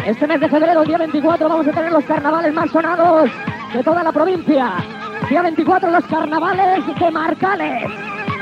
Este mes de febrero, el día 24, vamos a tener los carnavales más sonados de toda la provincia. Día 24, los carnavales de Marcales.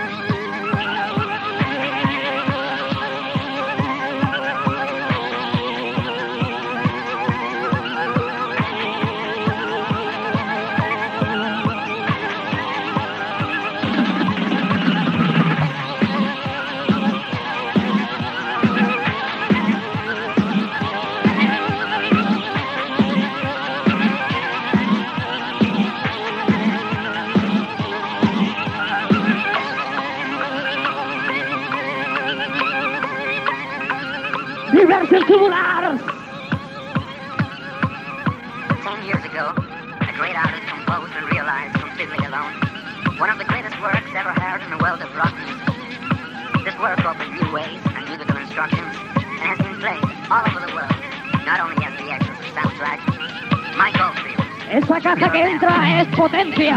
Diversión tubular. 10 years ago, a great artist composed and realized completely alone one of the greatest works ever heard in the world of rock music. This work opened new ways and musical instructions and has been played all over the world, not only as the Exorcist soundtrack. Mike Oldfield. Esa caja que entra es potencia.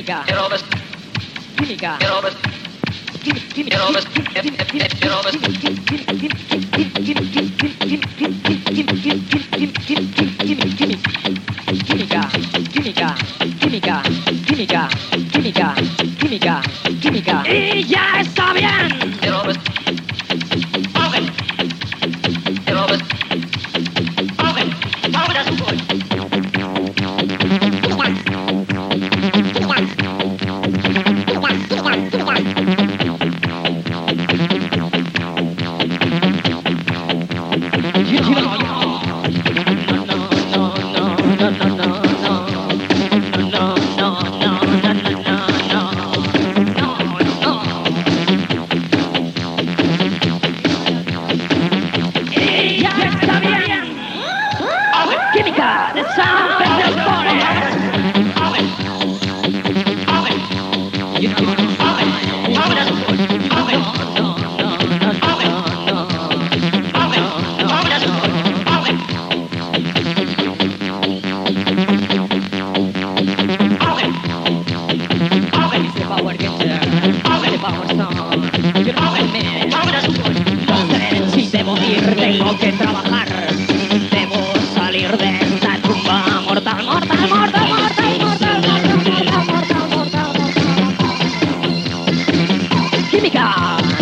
Química. Química. Química. Y ya está bien. Química de San Petersburgo. Si debo ir, tengo que trabajar. Debo salir de esta tumba mortal, mortal, mortal, mortal, mortal, mortal, mortal, mortal. Química.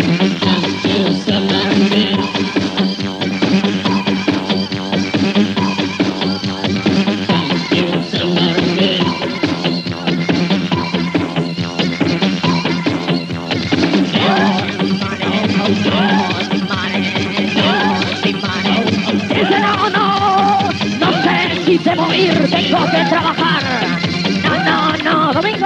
Si debo ir, tengo que trabajar. No, Domingo.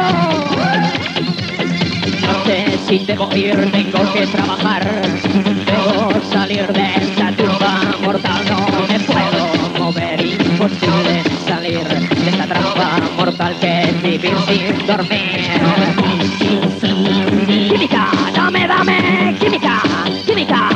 No sé si debo ir, tengo que trabajar. Debo salir de esta tumba mortal. No me puedo mover, imposible salir de esta trampa mortal que es vivir sin dormir. Química, dame, química, química.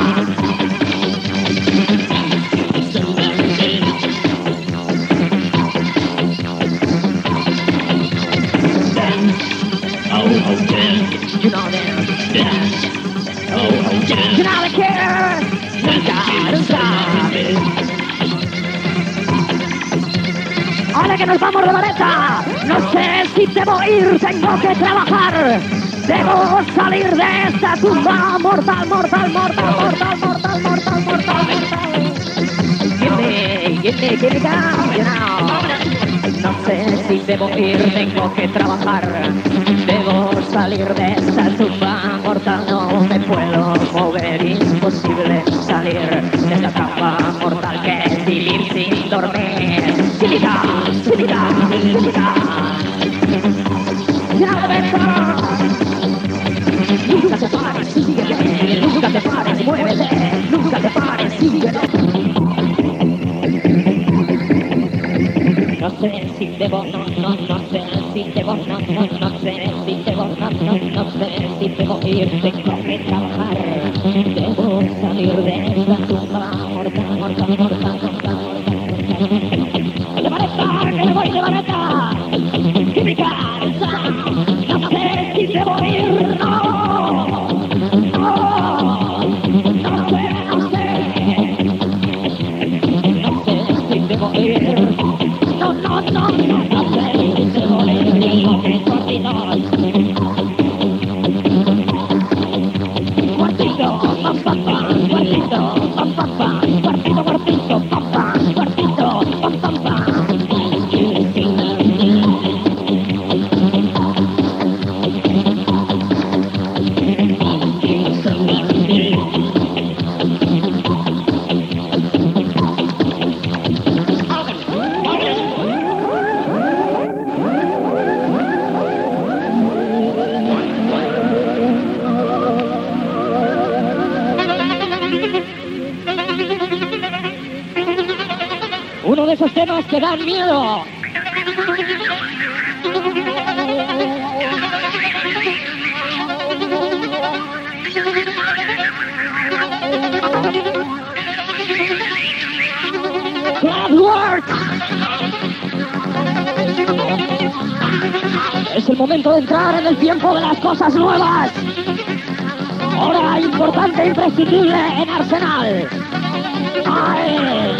You know them. You know the care. Ahora que nos vamos de vareta, no sé si debo ir, tengo que trabajar. Debo salir de esta tumba mortal, mortal, mortal, mortal, mortal, mortal, mortal, mortal. Give me down, you know. No sé si debo ir, tengo que trabajar. Debo salir de esta tumba mortal, no me puedo mover, imposible salir de esta trampa mortal que es vivir sin dormir. Química, química, química. Ya ves. Nunca te pares, síguete. Nunca te pares, muévete. Nunca te pares, síguete. No sé si debo, no sé si debo, no sé si debo, no sé si debo ir, tengo que trabajar. Debo salir de esta tumba mortal, mortal, mortal, mortal, mortal. ¡De vareta, que me voy de vareta! ¡Química! No sé si debo ir, no sé si debo ir. No sé si debo ir, tengo que continuar. Cuartito, pam, pam, pam, cuartito, pam, pam, pam, cuartito, cuartito, pam, pam, cuartito, pam, pam, pam. Uno de esos temas que dan miedo. Bloodwork. Es el momento de entrar en el tiempo de las cosas nuevas. Hora importante e imprescindible en Arsenal. ¡Ay!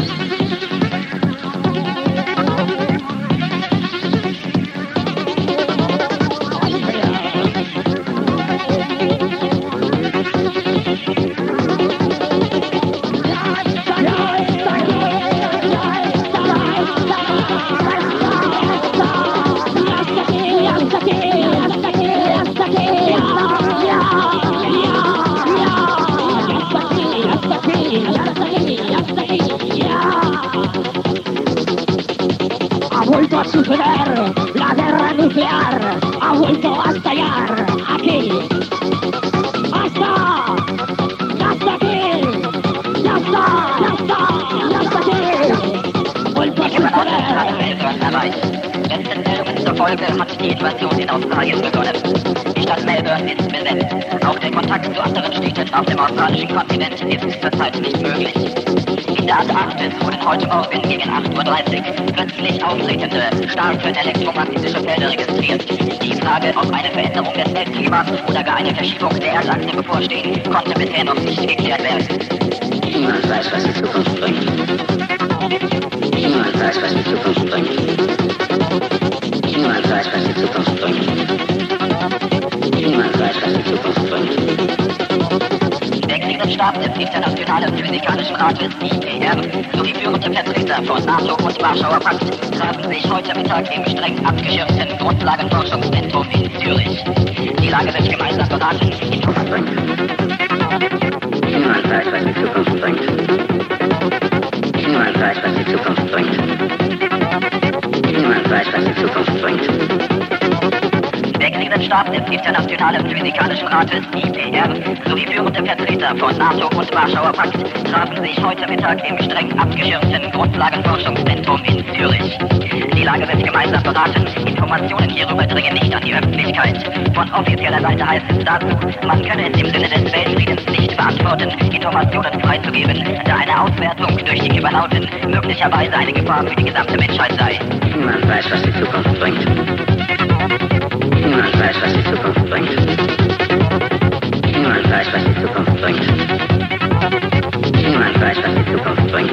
Ha vuelto a suceder, la guerra nuclear ha vuelto a estallar aquí. ¡Hasta! ¡Ya está aquí! ¡Ya está! ¡Ya está! ¡Ya está aquí! ¡Vuelto a suceder! Letzten Meldungen zur Folge hat die Invasion in Australien begonnen. Die Stadt Melbourne ist besetzt. Auch der Kontakt zu anderen Städten auf dem australischen Kontinent ist zurzeit nicht möglich. In der Antarktis wurden heute Morgen gegen 8:30 Uhr plötzlich auftretende, starke elektromagnetische Felder registriert. Die Frage, ob eine Veränderung des Weltklimas oder gar eine Verschiebung der Erdachse bevorstehen, konnte bisher noch nicht geklärt werden. Niemand weiß, was die Zukunft bringt. Niemand weiß, was die Zukunft bringt. Niemand weiß, was die Zukunft bringt. Niemand weiß, was die Zukunft bringt. Der Krisenstab des Internationalen Physikalischen Rates IPR sowie führende Vertreter von NATO und Warschauer Pakt trafen sich heute Mittag im streng abgeschirmten Grundlagenforschungszentrum in Zürich. Die Lage wird gemeinsam beraten. Niemand weiß, was die Zukunft bringt. Niemand weiß, was die Zukunft bringt. Niemand weiß, was die Zukunft bringt. Der Krisenstab des Internationalen Physikalischen Rates IPR sowie führende Vertreter von NATO und Warschauer Pakt trafen sich heute Mittag im streng abgeschirmten Grundlagenforschungszentrum in Zürich. Die Lage wird gemeinsam beraten. Informationen hierüber dringen nicht an die Öffentlichkeit. Von offizieller Seite heißt es dazu, man könne es im Sinne des Weltfriedens nicht verantworten, Informationen freizugeben, da eine Auswertung durch die Überlauten möglicherweise eine Gefahr für die gesamte Menschheit sei. Niemand weiß, was die Zukunft bringt. Niemand weiß, was die Zukunft bringt. Niemand weiß, was die Zukunft bringt. Niemand weiß, was die Zukunft bringt.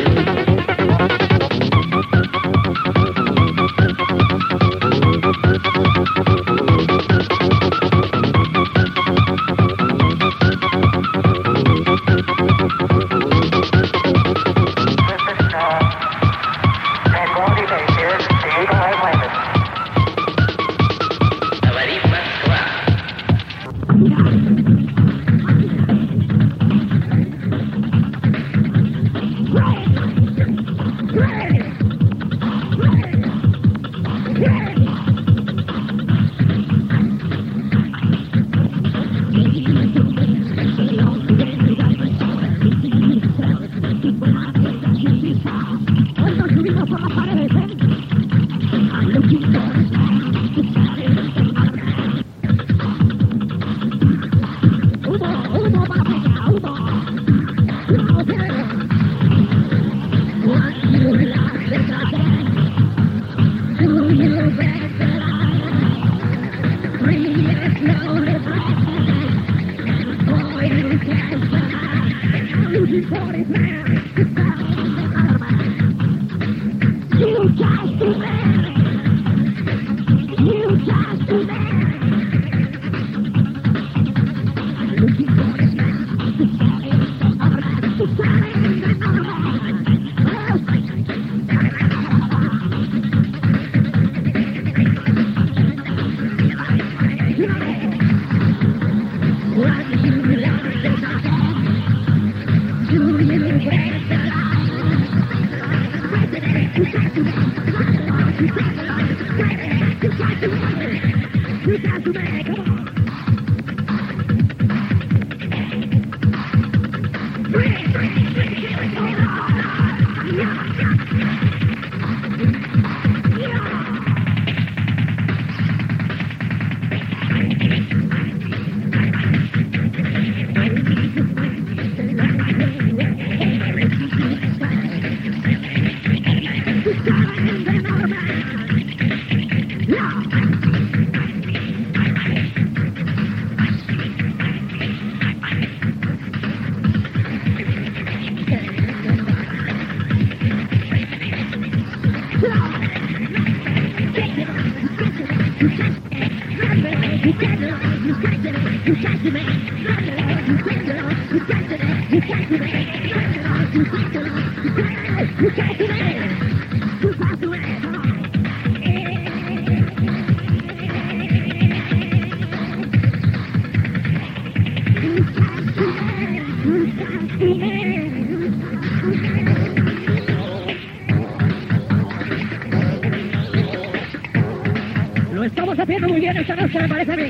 Lo estamos haciendo muy bien esta noche, me parece a mí.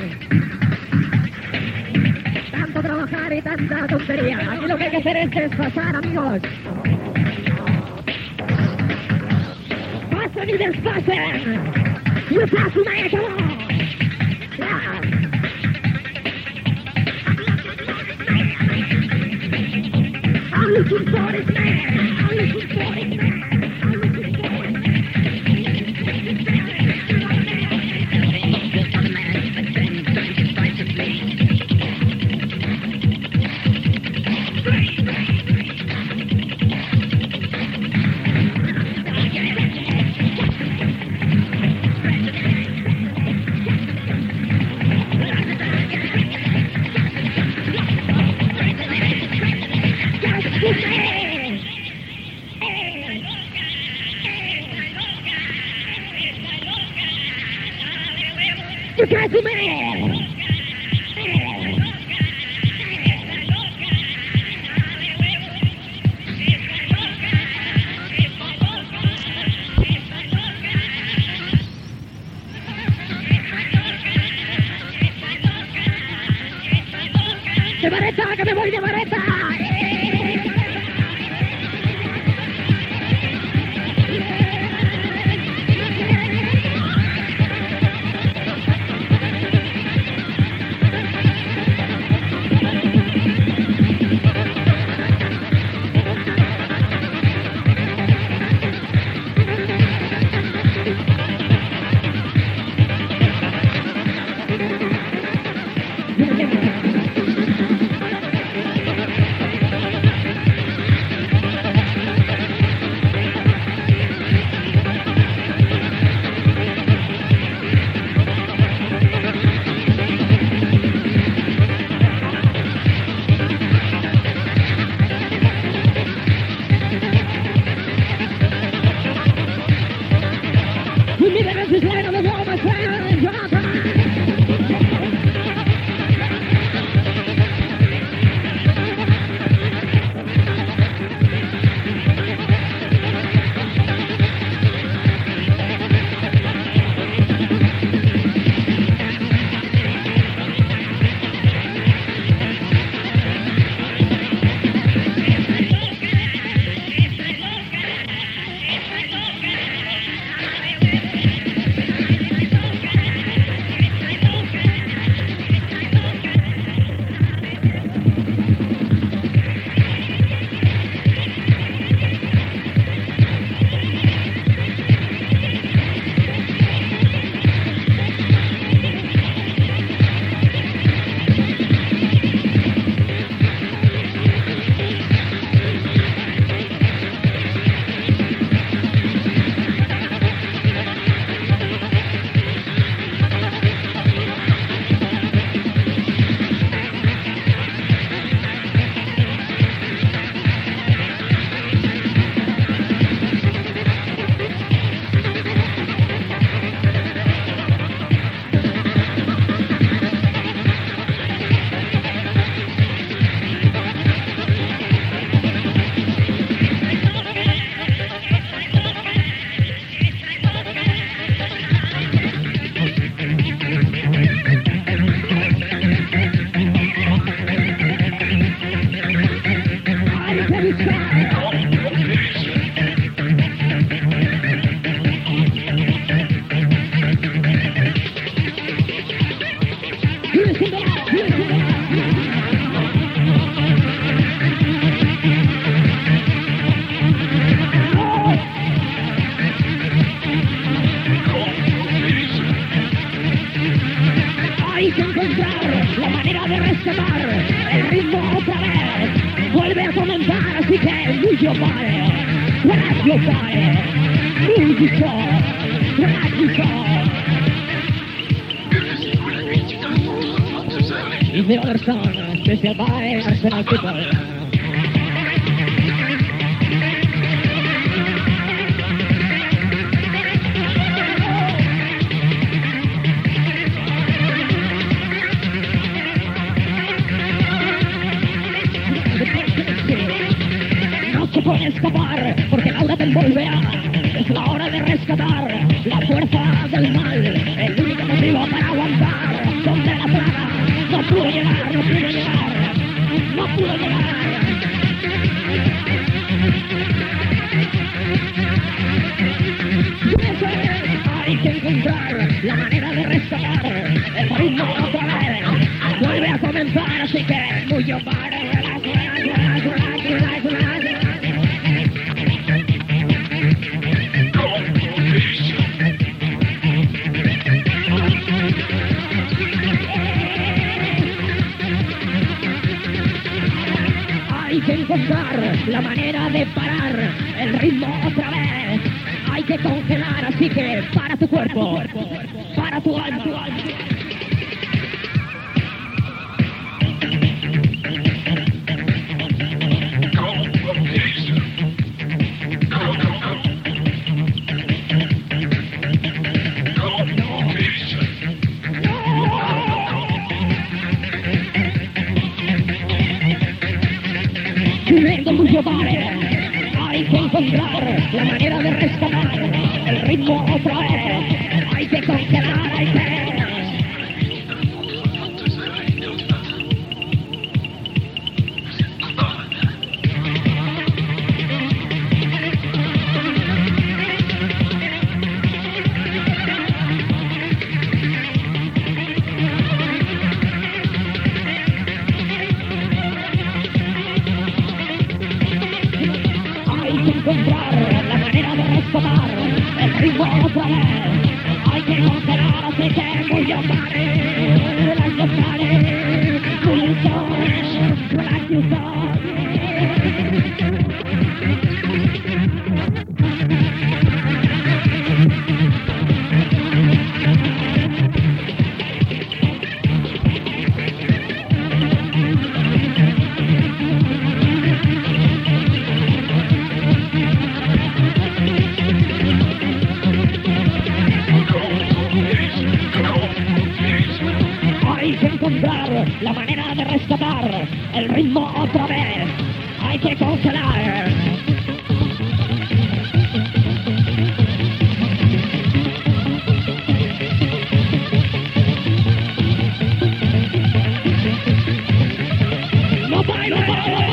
Tanto trabajar y tanta tontería. Aquí lo que hay que hacer es desfasar, amigos. Pasen y desfasen. You pass me, come on. Yeah. I'm looking for this man. I'm looking for this man. I'm looking for this man. You guys are mad! ¡De vareta, que me voy de vareta! Música, is the other song, special by Arsenal people. No se puede escapar, porque la hora del volverá. Es la hora de rescatar la fuerza del mal, el único motivo para aguantar. Donde la plaga no pudo llegar, no pudo llegar, no pudo llegar. Hay que encontrar la manera de rescatar el ritmo otra vez. Vuelve a comenzar, así que mucho para. Hay que encontrar la manera de parar el ritmo otra vez. Hay que congelar, así que para tu cuerpo, para tu alma, tu alma. Vengo mucho vale. Hay que encontrar la manera de rescatar el ritmo otra vez. Hay que congelar, hay que... encontrar la manera de rescatar el ritmo otra vez. Hay que congelar, así que muy amare, las locales, pulsores, relaciones. Hay que encontrar la manera de rescatar el ritmo otra vez. Hay que congelar. No pare, no pare.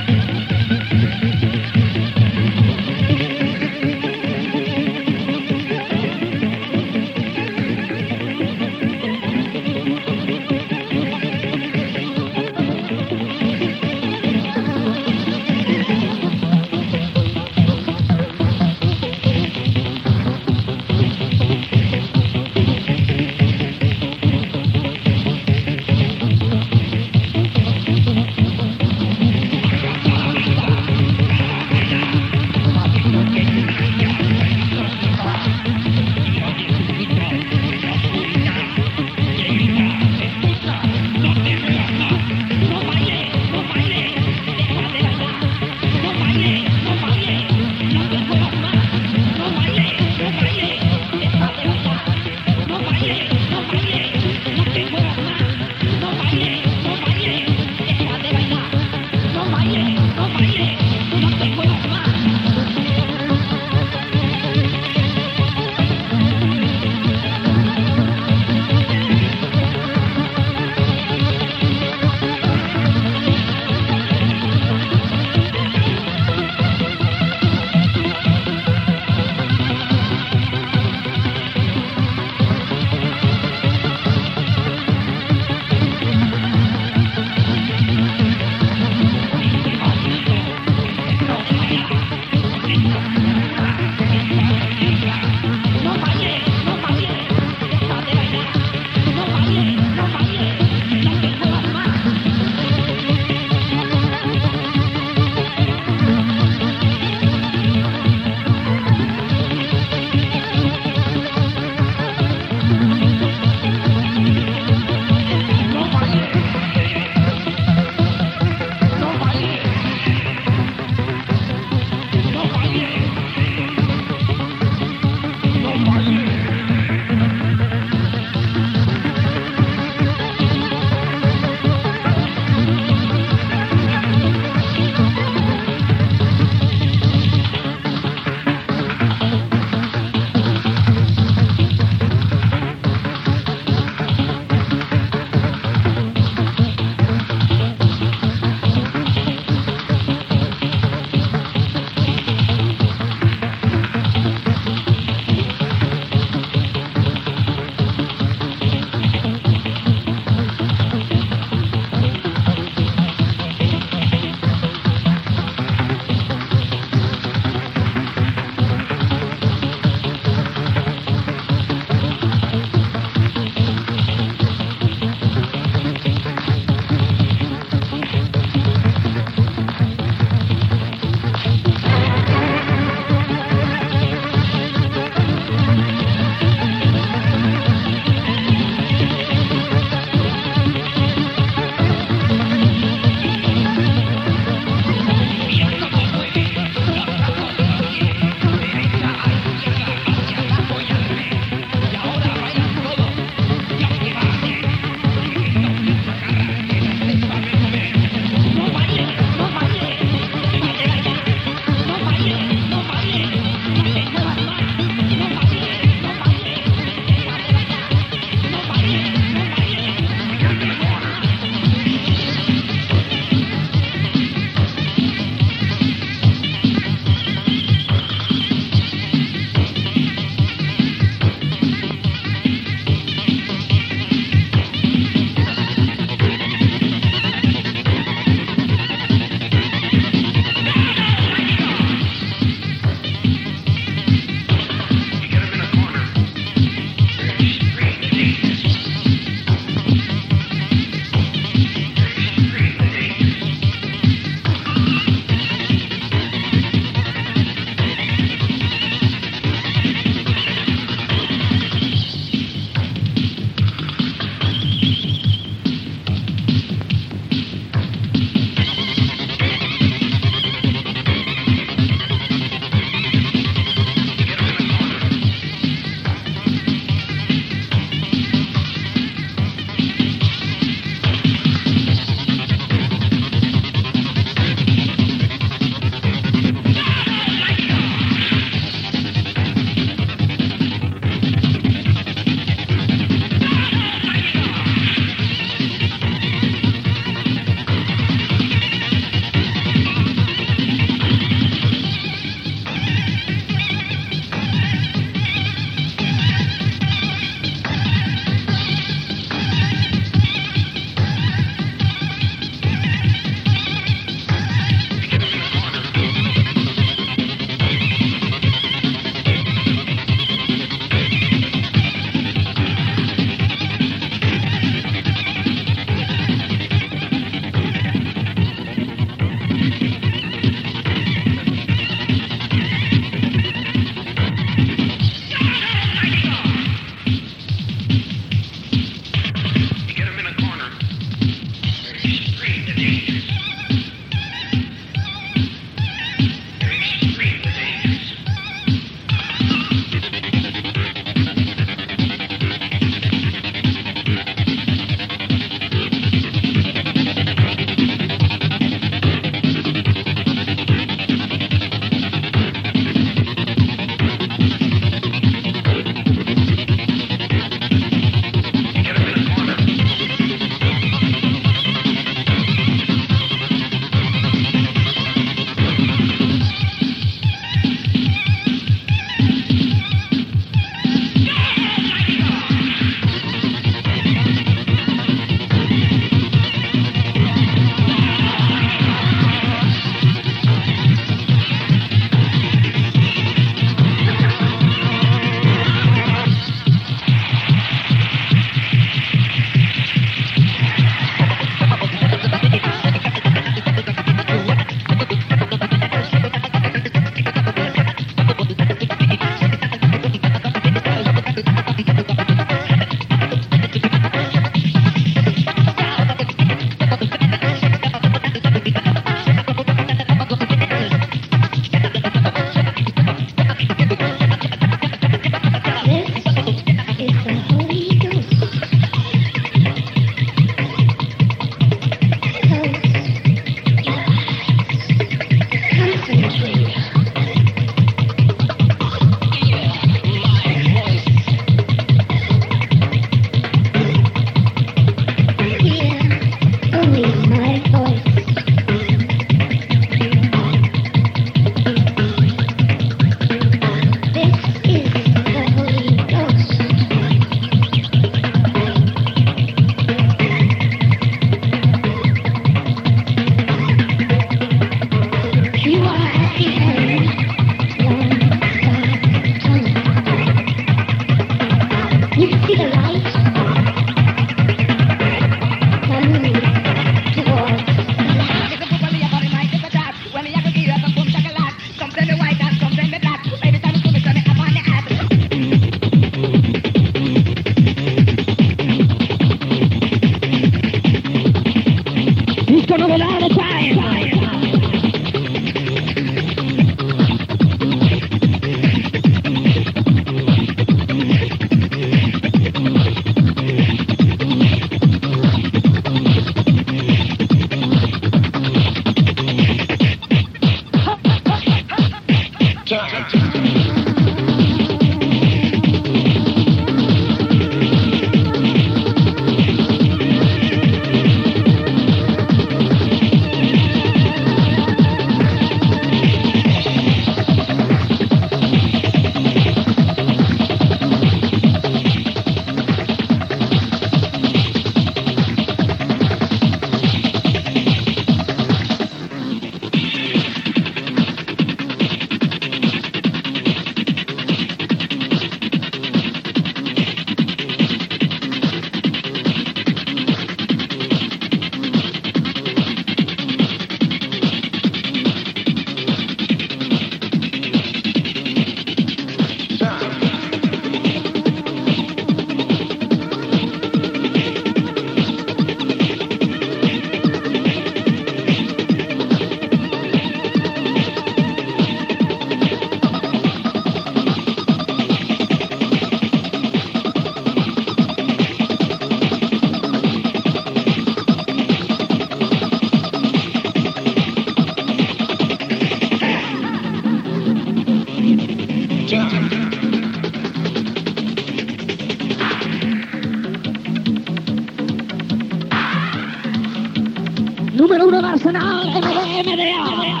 número 1 de Arsenal, MDMA.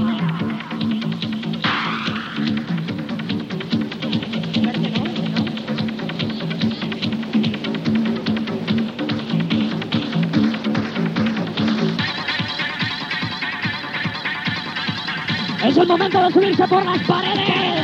Es el momento de subirse por las paredes.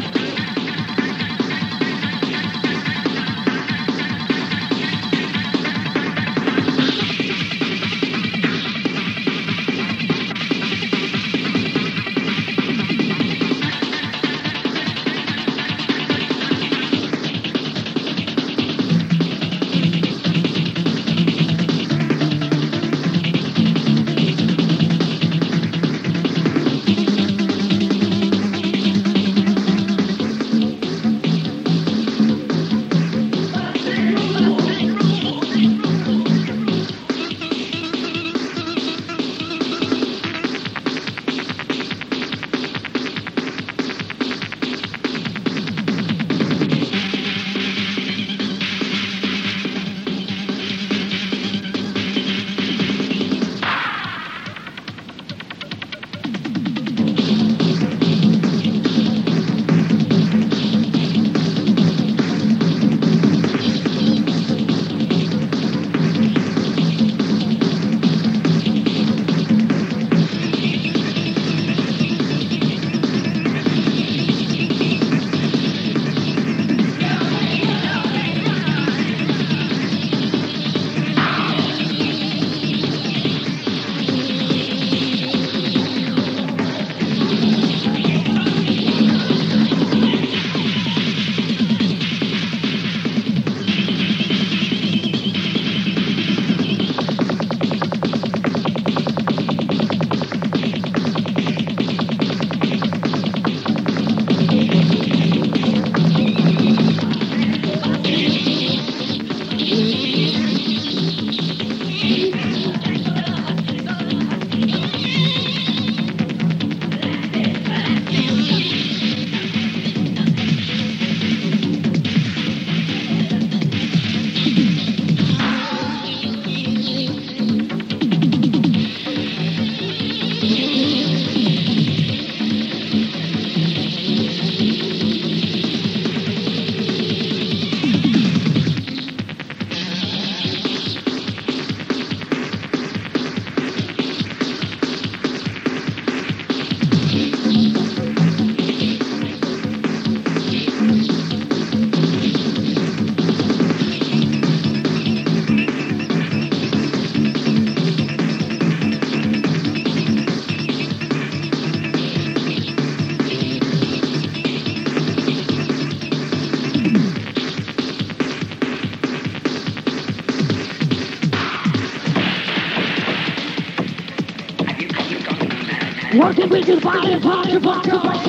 Working with your body, body, body, body.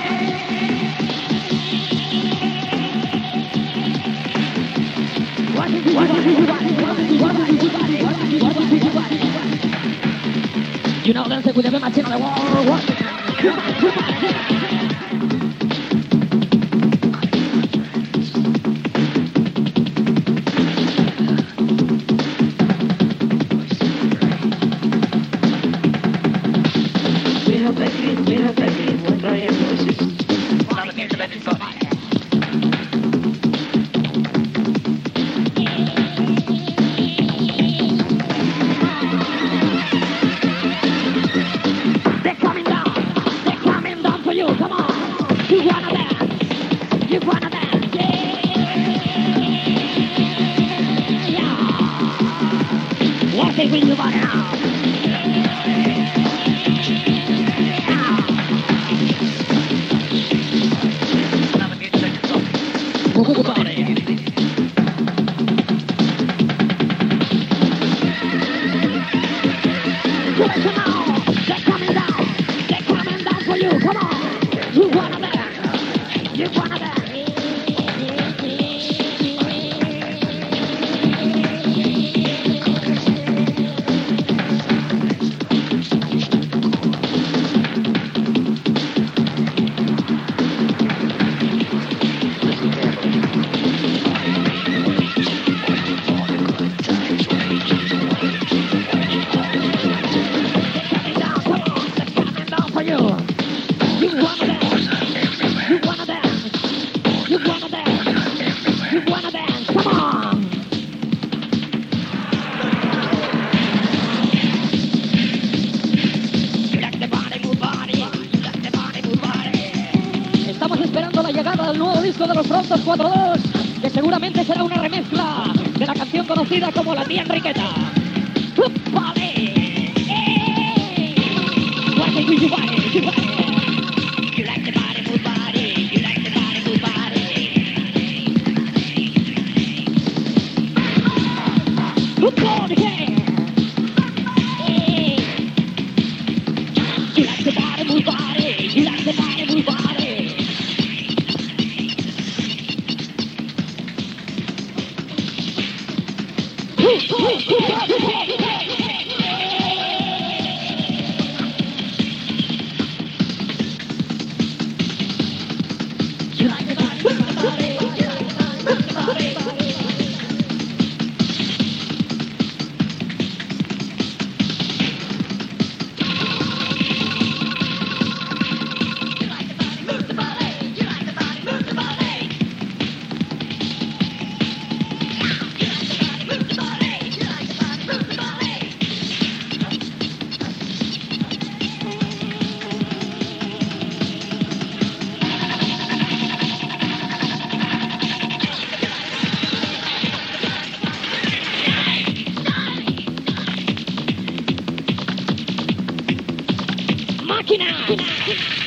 You know, that's with every machine on the wall. para el nuevo disco de los Prontos 4-2, que seguramente será una remezcla de la canción conocida como La Tía Enriqueta. ¡Vale! ¡Ey! Guarda, you like the body, move body. You like the body, move body. Look on here. Hey. You like the body, move body. You like the body, move body. You like the body, move the body. Move the body. Máquina.